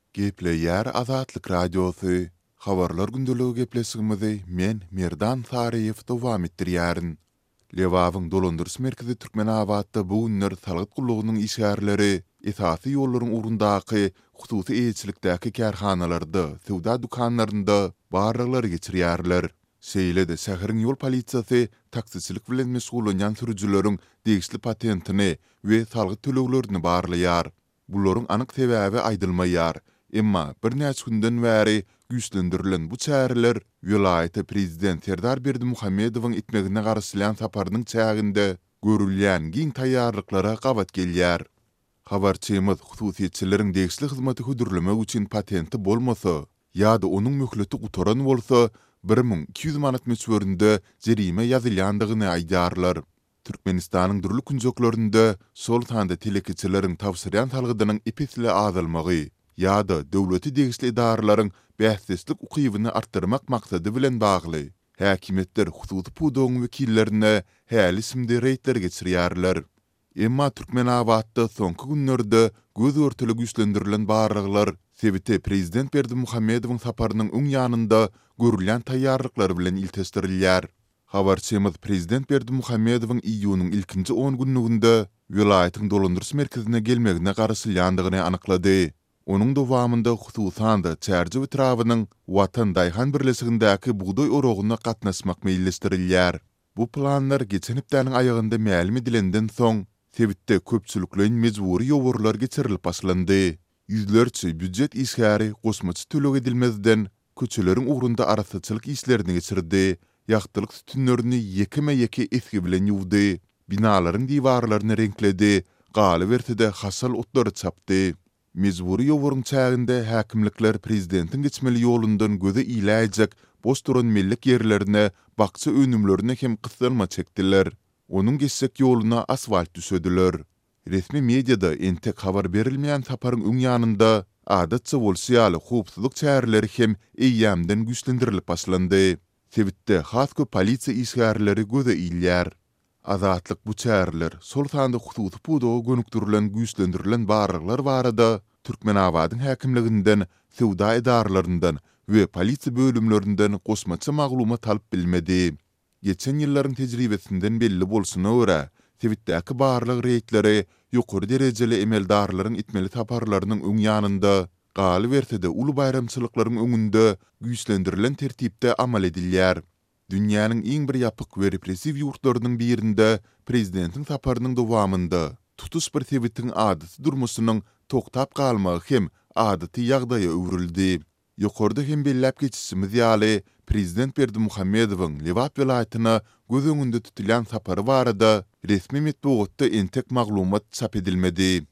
Gepleýär Azatlyk Radiosu. Habarlar gündülügi geplesigimizi men Merdan Sariýew dowam etdirýärin. Lewawyň dolandyrys merkezi Türkmenabadda bu günler salgyt gullugynyň işgärleri, esasy ýollaryň urundaky hususy eýçilikdäki kärhanalarda, sowda dukanlarynda barralar geçirýärler. Şeýle-de şäheriň ýol polisiýasy taksiçilik bilen meşgulanýan sürüjileriň degişli patentini we salgyt töleglerini barlaýar. Buların anyk sebäbi aýdylmaýar. Emma bir näçe günden bäri güýçlendirilen bu çäreler vilayaty prezident Serdar Berdimuhammedowyň itmegine garaşylan saparynyň çäginde görülýän giň taýýarlyklara gabat gelýär. Habarçymyz hususiýetçileriň degişli hyzmaty hödürlemek üçin patenti bolmasa, ýa-da onuň möhleti gutaran bolsa, 1200 manat meçberinde jerime ýazylýandygyny aýdarlar. Türkmenistanyň durly künjeklerinde sol tanda telekiçileriň tawsyryan salgydynyň epesle azalmagy ýa-da döwleti degişli idaralaryň bähseslik ukybyny artdyrmak maksady bilen bagly. Häkimetler hususy pudoň wekillerine häli isimde reýtler geçirýärler. Emma Türkmenabadda soňky günlerde göz örtüli güýçlendirilen barraglar sebite prezident Berdimuhammedowyň saparynyň öň ýanynda görülen taýýarlyklar bilen iltestirilýär. Habarçymyz prezident Berdimuhammedowyň iýunyň ilkinji 10 günlüginde vilayatyň dolandyrys merkezine gelmegine garaşylýandygyny anyklady. Onuň dowamında hususanda çärji etrawynyň Watan Daýhan birleşigindäki buğday orogyna gatnaşmak meýilleşdirilýär. Bu planlar geçen hepdäniň aýagynda ma'lum edilenden soň sebitde köpçülikleň mejburi ýoburlar geçirilip başlandy. Yüzlerçe büdjet işgäri gosmaçy tölek edilmezden köçeleriň ugrunda arasaçylyk işlerini geçirdi. Ýagtylyk tütünlerini ýekeme-ýeke eski bilen ýuwdy. Binalaryň diwarlaryny renkledi, galy bertide hasal otlary çapdy. Mezburi ýoburyň çäginde häkimlikler prezidentiň geçmeli ýolundan göze iläjek boş duran millik ýerlerine, bakça önümlerine hem kysdalma çekdiler. Onuň geçsek ýoluna asfalt düşediler. Resmi mediada entek habar berilmeýän saparyň öň ýanynda adatça bolsaýaly howpsuzlyk çäreleri hem eýýämden güýçlendirilip başlandy. Sebitde hasky polisiýa işgärleri göze ilýär. Azatlyk bu çäreler sol tanda hususy pudoga gönükdirilen güýçlendirilen barraglar barada Türkmenabadyň häkimliginden, sowda idarlaryndan we polisiýa bölümlerinden gosmaça maglumat alyp bilmedi. Geçen ýyllaryň tejribesinden belli bolsuna görä, sebitdäki barlyk reýtleri ýokary derejeli emeldarlaryň itmeli taparlarynyň öň ýanynda, galy bertide uly bayramçylyklaryň öňünde güýçlendirilen tertipde amal edilýär. Dünýäniň iň bir ýapyk we repressiw ýurtlarynyň birinde prezidentiň saparynyň dowamında tutuş bir sebitiň adaty durmusynyň toktap galmagy hem adaty ýagdaýa öwrüldi. Ýokarda hem belläp geçişimiz ýaly prezident Berdimuhammedowyň Lewap vilayatyna göz öňünde tutulýan sapary barada resmi metbuatda entek maglumat çap edilmedi.